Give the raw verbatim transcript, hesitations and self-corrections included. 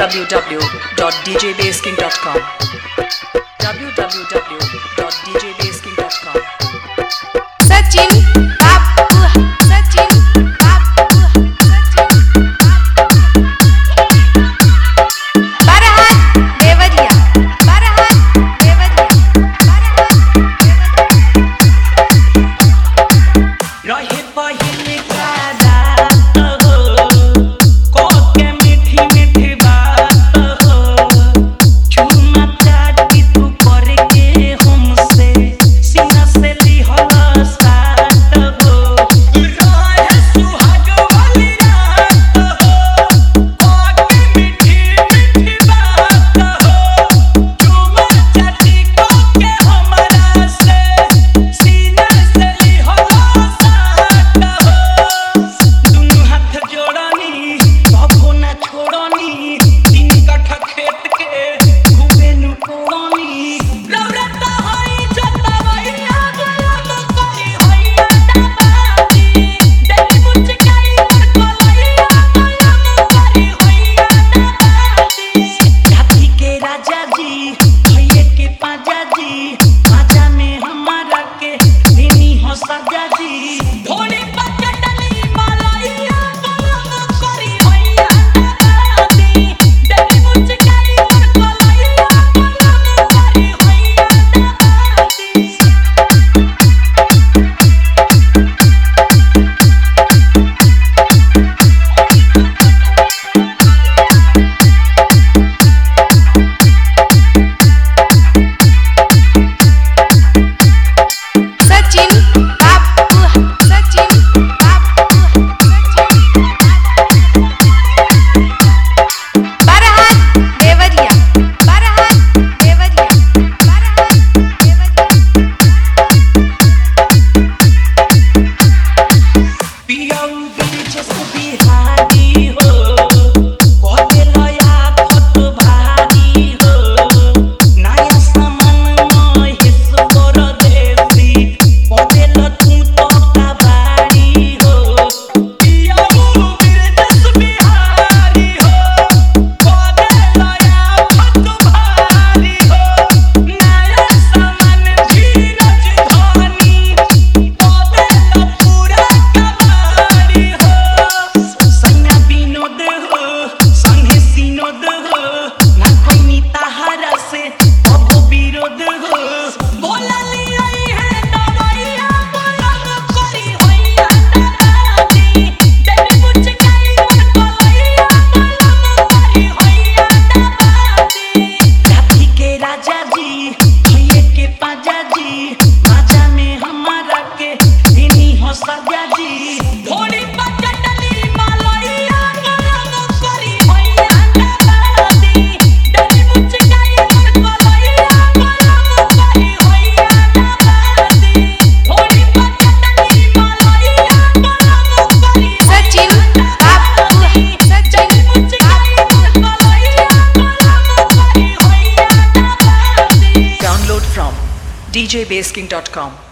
w w dot d j bass king dot com w w w dot d j bass king dot com Sachin Babu Sachin Babu Sachin Farhan Devariya Farhan Devariya Farhan रहे पहिले का रात हो को के मीठी मीठी बात हो चुम्मा चाटी तू करके हमसे सीना से लिहला साथ हो रहे सुहाग वाली रात हो को के मीठी मीठी बात हो चुम्मा चाटी को के हमरा से सीना से लिहला दुनु हाथ जोड़नी कबो ना छोड़नी तीन कट्ठा खेत के खूबे नु कोड़नी रौरत होई जतवैया गलम करी होइया डबाती देली मुचकाई पर कोलैया गलम करी होइया डबाती हाथी के राजा जी भैये के पाजा जी पाजा में हमारा के देनी हो सजा जी ढोली पकड़ली मलैया गलम करी होइया डबाती देली मुचकाई पर कोलैया गलम करी होइया डबाती Sachin Babu Sachin Babu Farhan Devariya Farhan Devariya Farhan Devariya पियऊ दिलचस्प बिहारी हो कहते लया खत भारी हो नया सामान महेश परदेसी कहते ल तू तो कबाड़ी हो पियऊ दिलचस्प बिहारी हो कहते लया खत भारी हो नया सामान धीरज धनी कहते ल पूरा कबाड़ी हो सैया विनोद हो संगे सिनोद हो ना कोई ताहरा से अब विरोध हो बोला लिया है दवाइया गलम करी होइया डबाती देली मुचकाई पर कोलैया गलम करी होइया डबाती हाथी के राजा जी भैये के पाजा जी माजा में हमारा के देनी हो सजा जी ढोली पकड़ली मलैया गलम करी होइया डबाती देली मुचकाई पर कोलैया गलम करी होइया डबाती ढोली पकड़ली मलैया गलम करी Sachin Babu Sachin मुचकाई पर कोलैया गलम करी होइया डबाती download from d j bass king dot com